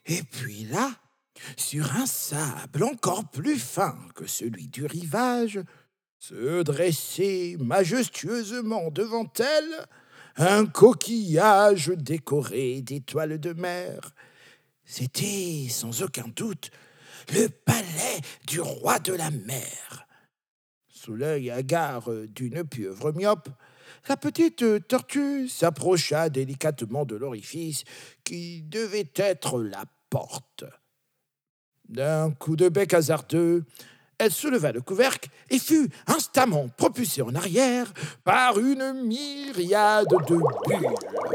Et puis là, sur un sable encore plus fin que celui du rivage, se dressait majestueusement devant elle un coquillage décoré d'étoiles de mer. C'était sans aucun doute le palais du roi de la mer. Sous l'œil hagard d'une pieuvre myope, la petite tortue s'approcha délicatement de l'orifice qui devait être la porte. D'un coup de bec hasardeux, elle souleva le couvercle et fut instamment propulsée en arrière par une myriade de bulles.